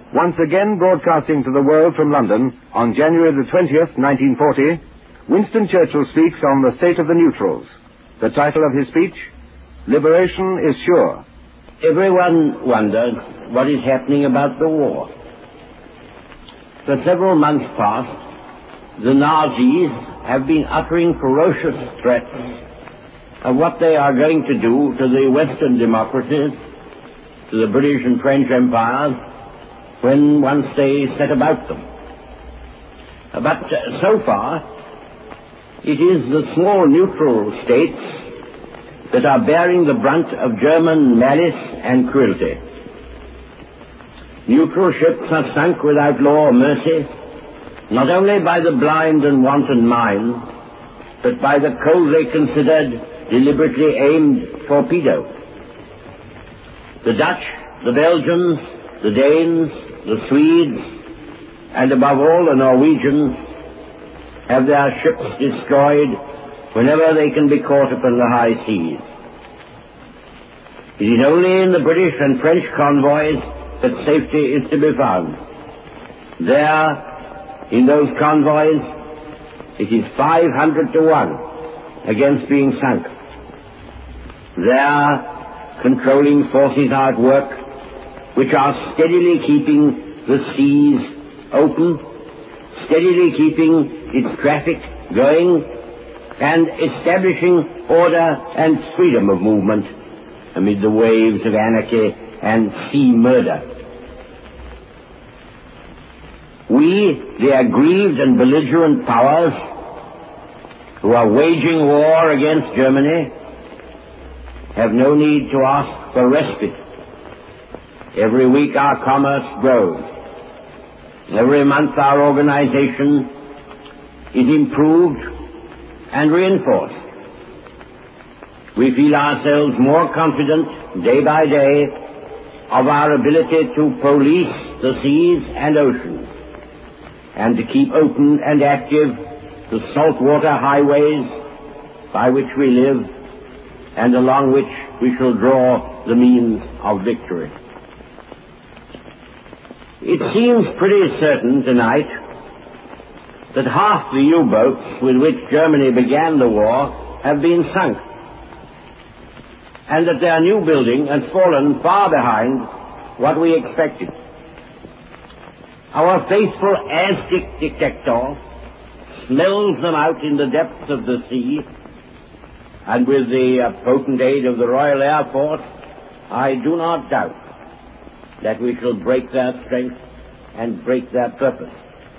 Once again broadcasting to the world from London on January the 20th, 1940, Winston Churchill speaks on the state of the neutrals. The title of his speech, Liberation is Sure. Everyone wonders what is happening about the war. For several months past, the Nazis have been uttering ferocious threats of what they are going to do to the Western democracies, to the British and French empires, when once they set about them. But so far, it is the small neutral states that are bearing the brunt of German malice and cruelty. Neutral ships are sunk without law or mercy, not only by the blind and wanton mind, but by the coldly considered, deliberately aimed torpedo. The Dutch, the Belgians, the Danes, the Swedes, and above all the Norwegians have their ships destroyed whenever they can be caught upon the high seas. It is only in the British and French convoys that safety is to be found. There, in those convoys, it is 500 to 1 against being sunk. There, controlling forces are at work, which are steadily keeping the seas open, steadily keeping its traffic going, and establishing order and freedom of movement amid the waves of anarchy and sea murder. We, the aggrieved and belligerent powers who are waging war against Germany, have no need to ask for respite. Every week our commerce grows. Every month our organization is improved and reinforced. We feel ourselves more confident day by day of our ability to police the seas and oceans, and to keep open and active the saltwater highways by which we live and along which we shall draw the means of victory. It seems pretty certain tonight that half the U-boats with which Germany began the war have been sunk, and that their new building has fallen far behind what we expected. Our faithful Aztec detector smells them out in the depths of the sea, and with the potent aid of the Royal Air Force, I do not doubt that we shall break their strength and break their purpose.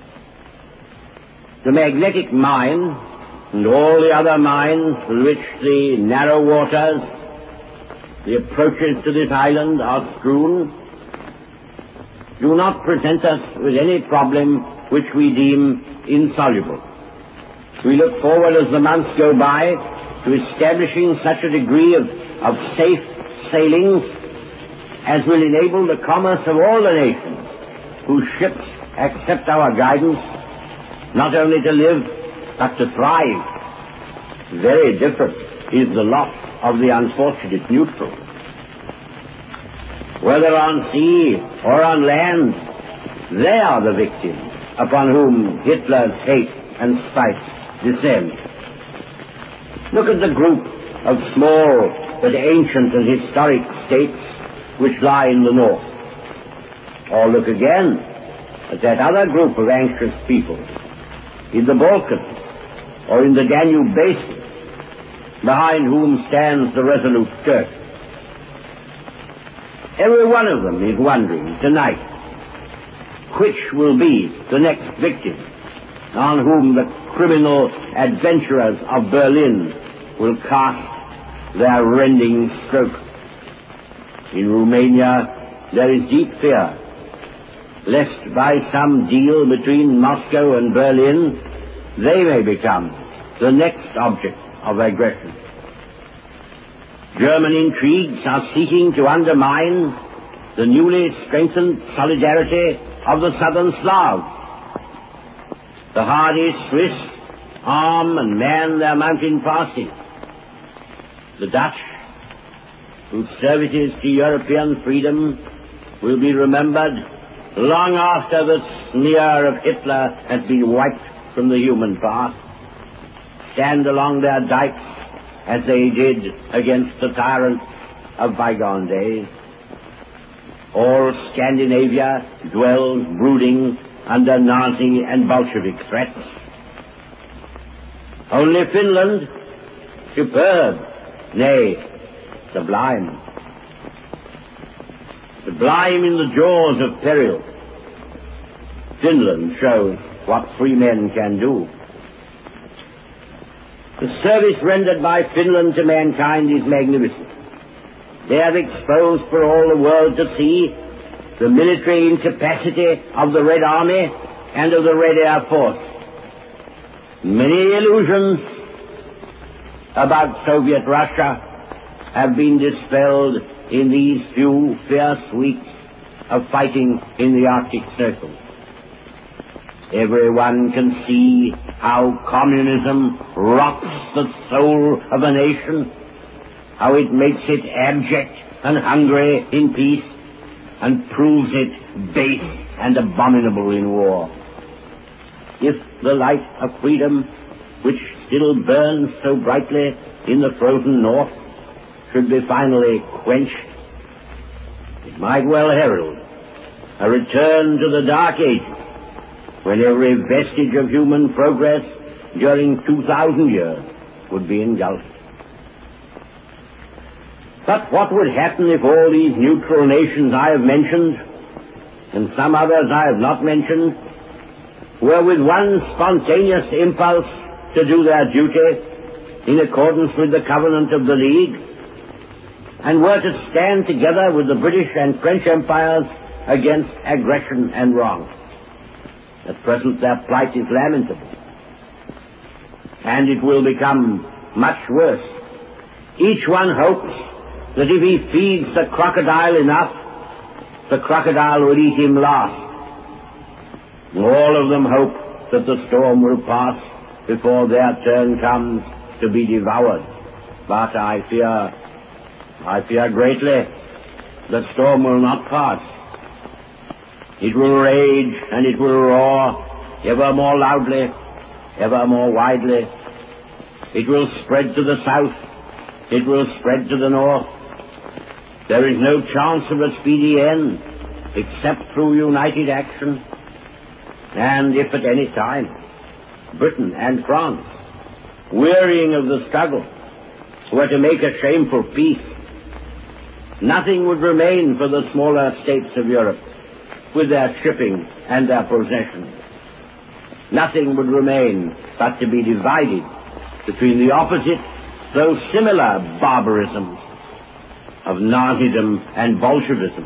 The magnetic mine and all the other mines with which the narrow waters, the approaches to this island are strewn, do not present us with any problem which we deem insoluble. We look forward as the months go by to establishing such a degree of safe sailings as will enable the commerce of all the nations whose ships accept our guidance not only to live but to thrive. Very different is the lot of the unfortunate neutral. Whether on sea or on land, they are the victims upon whom Hitler's hate and spite descend. Look at the group of small but ancient and historic states which lie in the north. Or look again at that other group of anxious peoples in the Balkans or in the Danube basin, behind whom stands the resolute Turk. Every one of them is wondering tonight which will be the next victim on whom the criminal adventurers of Berlin will cast their rending stroke. In Romania there is deep fear lest by some deal between Moscow and Berlin they may become the next object of aggression. German intrigues are seeking to undermine the newly strengthened solidarity of the southern Slavs. The hardy Swiss arm and man their mountain passes. The Dutch, whose services to European freedom will be remembered long after the smear of Hitler has been wiped from the human past, stand along their dikes as they did against the tyrants of bygone days. All Scandinavia dwells brooding under Nazi and Bolshevik threats. Only Finland, superb, nay, sublime. Sublime in the jaws of peril, Finland shows what free men can do. The service rendered by Finland to mankind is magnificent. They have exposed for all the world to see the military incapacity of the Red Army and of the Red Air Force. Many illusions about Soviet Russia have been dispelled in these few fierce weeks of fighting in the Arctic Circle. Everyone can see how communism rots the soul of a nation, how it makes it abject and hungry in peace, and proves it base and abominable in war. If the light of freedom, which still burns so brightly in the frozen north, should be finally quenched, it might well herald a return to the Dark Ages, when every vestige of human progress during 2,000 years would be engulfed. But what would happen if all these neutral nations I have mentioned, and some others I have not mentioned, were with one spontaneous impulse to do their duty in accordance with the covenant of the League, and were to stand together with the British and French empires against aggression and wrong? At present their plight is lamentable, and it will become much worse. Each one hopes that if he feeds the crocodile enough, the crocodile will eat him last. All of them hope that the storm will pass before their turn comes to be devoured. But I fear greatly the storm will not pass. It will rage and it will roar ever more loudly, ever more widely. It will spread to the south. It will spread to the north. There is no chance of a speedy end except through united action. And if at any time Britain and France, wearying of the struggle, were to make a shameful peace, nothing would remain for the smaller states of Europe with their shipping and their possessions. Nothing would remain but to be divided between the opposite, though similar, barbarisms of Nazism and Bolshevism.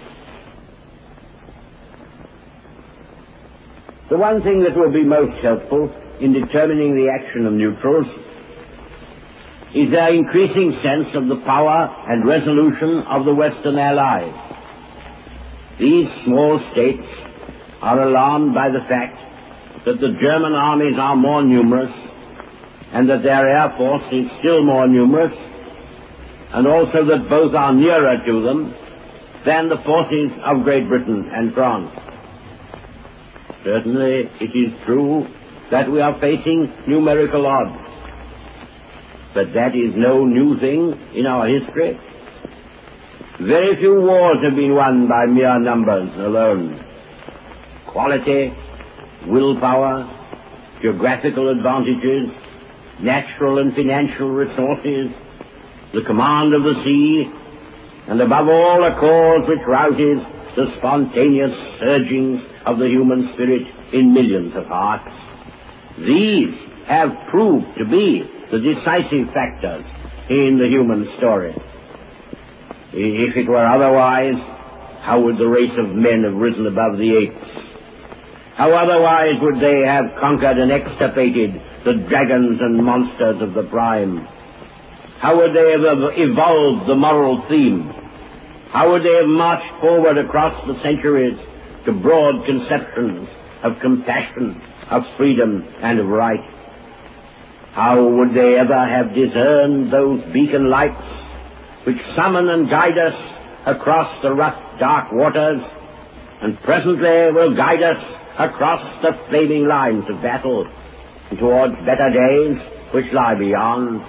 The one thing that will be most helpful in determining the action of neutrals is their increasing sense of the power and resolution of the Western Allies. These small states are alarmed by the fact that the German armies are more numerous and that their air force is still more numerous, and also that both are nearer to them than the forces of Great Britain and France. Certainly it is true that we are facing numerical odds, but that is no new thing in our history. Very few wars have been won by mere numbers alone. Quality, willpower, geographical advantages, natural and financial resources, the command of the sea, and above all a cause which rouses the spontaneous surgings of the human spirit in millions of hearts. These have proved to be the decisive factors in the human story. If it were otherwise, how would the race of men have risen above the apes? How otherwise would they have conquered and extirpated the dragons and monsters of the prime? How would they have evolved the moral theme? How would they have marched forward across the centuries to broad conceptions of compassion, of freedom, and of right? How would they ever have discerned those beacon lights which summon and guide us across the rough, dark waters and presently will guide us across the flaming lines of battle towards better days which lie beyond.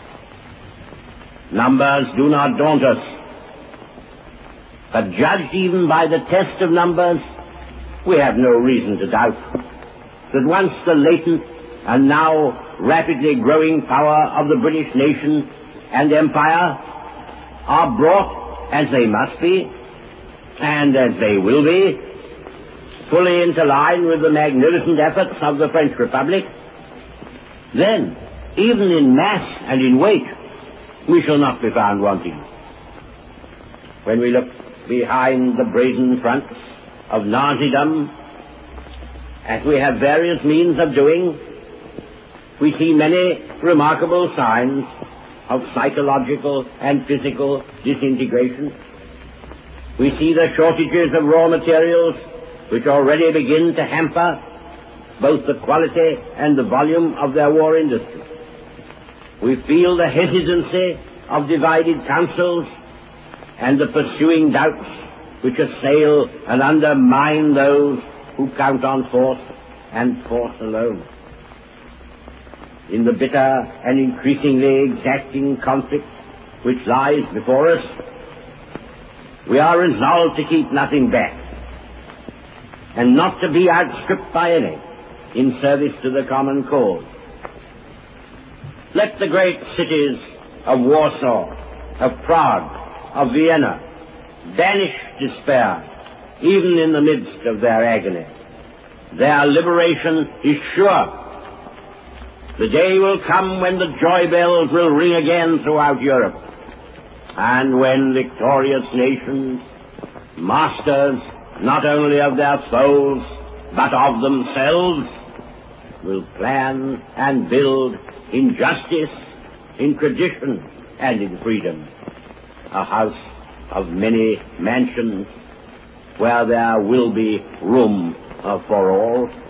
Numbers do not daunt us, but judged even by the test of numbers, we have no reason to doubt that once the latent and now rapidly growing power of the British nation and empire are brought, as they must be, and as they will be, fully into line with the magnificent efforts of the French Republic, then, even in mass and in weight, we shall not be found wanting. When we look behind the brazen fronts of Nazism, as we have various means of doing, we see many remarkable signs of psychological and physical disintegration. We see the shortages of raw materials which already begin to hamper both the quality and the volume of their war industry. We feel the hesitancy of divided councils and the pursuing doubts which assail and undermine those who count on force and force alone. In the bitter and increasingly exacting conflict which lies before us, we are resolved to keep nothing back and not to be outstripped by any in service to the common cause. Let the great cities of Warsaw, of Prague, of Vienna banish despair even in the midst of their agony. Their liberation is sure. The day will come when the joy bells will ring again throughout Europe, and when victorious nations, masters not only of their souls but of themselves, will plan and build in justice, in tradition, and in freedom a house of many mansions where there will be room for all.